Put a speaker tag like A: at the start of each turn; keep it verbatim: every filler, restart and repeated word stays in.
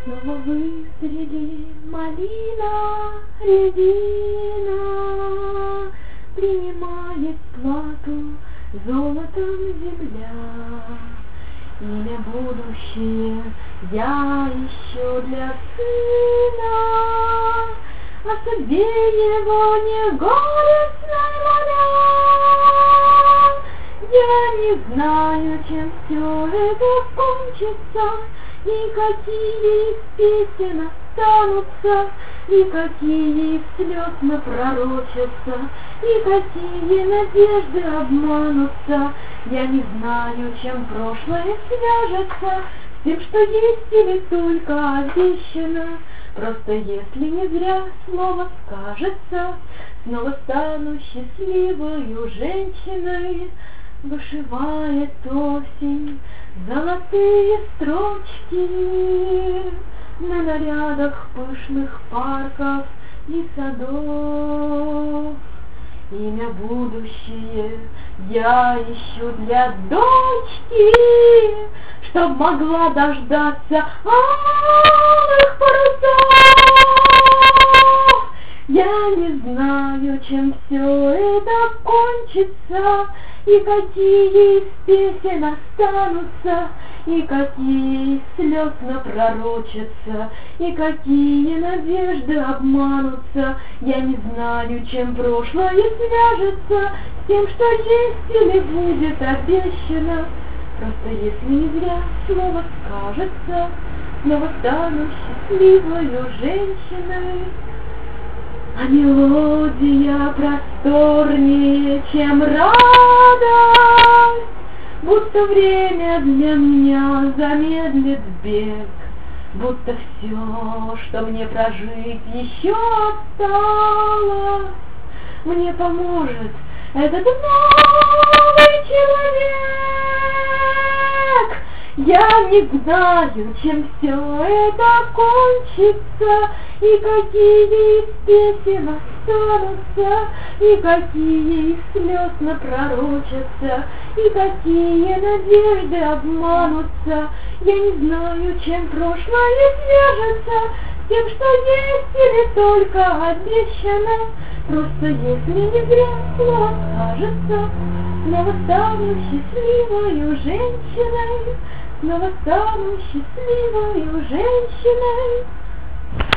A: Снова выстрели малина, рябина, принимает плату золотом земля. Имя будущее я ищу для сына, а судьбе его не горестно моля. Я не знаю, чем все это кончится, и какие из песен останутся, и какие из слез напророчатся, и какие надежды обманутся. Я не знаю, чем прошлое свяжется с тем, что есть или только обещано. Просто если не зря слово скажется, снова стану счастливою женщиной. Вышивает осень золотые строчки на нарядах пышных парков и садов. Имя будущее я ищу для дочки, чтоб могла дождаться алых парусов. Я не знаю, чем все это кончится, и какие из песен останутся, и какие из слез напророчатся, и какие надежды обманутся. Я не знаю, чем прошлое свяжется с тем, что есть или будет обещано. Просто если не зря слово скажется, снова стану счастливою женщиной. А мелодия просторнее, чем радость, будто время для меня замедлит бег, будто все, что мне прожить еще осталось, мне поможет этот новый человек. Я не знаю, чем все это кончится, и какие из песен останутся, и какие из слез напророчатся, и какие надежды обманутся. Я не знаю, чем прошлое свяжется с тем, что есть или только обещано. Просто если не зря слово скажется, снова стану счастливою женщиной, снова стану счастливою женщиной.